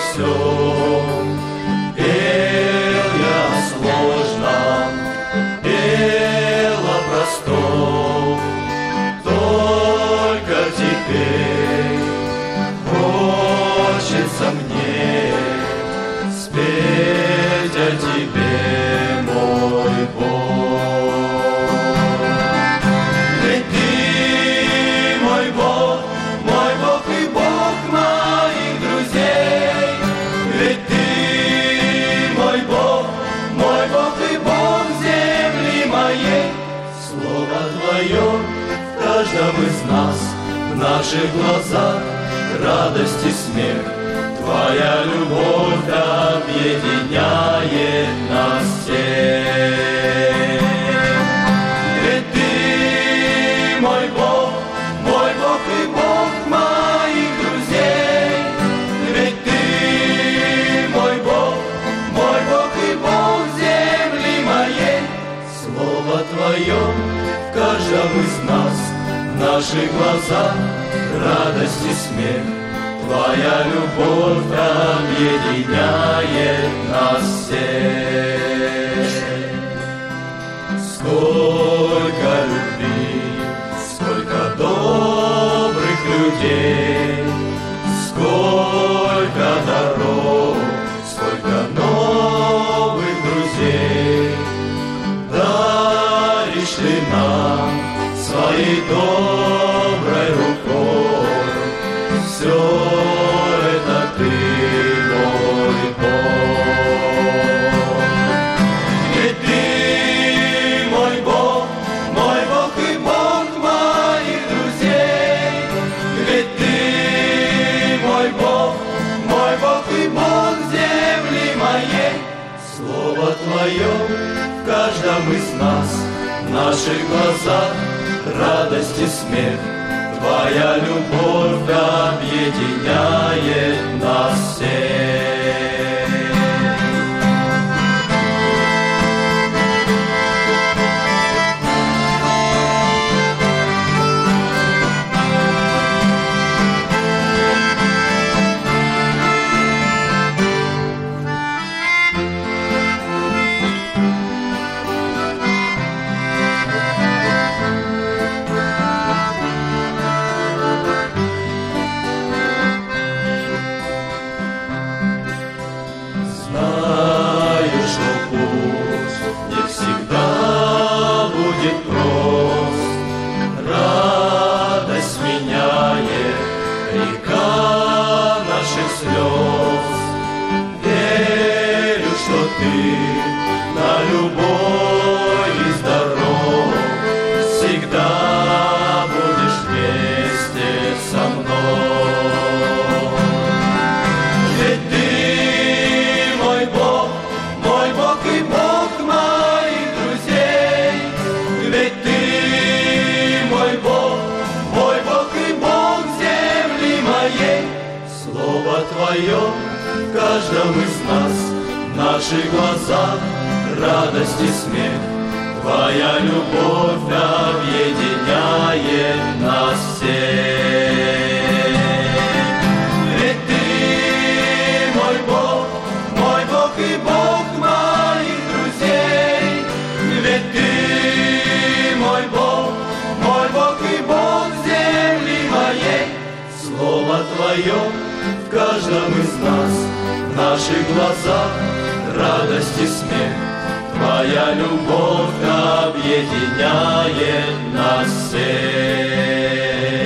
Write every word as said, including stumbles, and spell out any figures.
всем. Пел я о сложном, пел о простом, только теперь хочется мне спеть о тебе, мой Бог. Ведь ты мой Бог, мой Бог и Бог моих друзей. Ведь ты мой Бог, мой Бог и Бог земли моей. Слово Твое в каждом из нас, в наших глазах радость и смех. Твоя любовь объединяет нас всех. Ведь ты мой Бог, мой Бог и Бог моих друзей. Ведь ты мой Бог, мой Бог и Бог земли моей. Слово Твое в каждом из нас, в наших глазах радость и смех. Твоя любовь объединяет нас всех. Сколько любви, сколько добрых людей, сколько дорог, сколько новых друзей. Даришь Ты нам своей доброй рукой. Все это Ты, мой Бог. Ведь Ты мой Бог, мой Бог и Бог моих друзей. Ведь Ты мой Бог, мой Бог и Бог земли моей. Слово Твое в каждом из нас, в наших глазах радость и смех. Твоя любовь объединяет нас всех. Твое в каждом из нас, в наших глазах радость и смех. Твоя любовь объединяет нас всех. Ведь Ты мой Бог, мой Бог и Бог моих друзей. Ведь Ты мой Бог, мой Бог и Бог земли моей. Слово Твое в каждом из нас, в наших глазах радость и смех. Твоя любовь объединяет нас всех.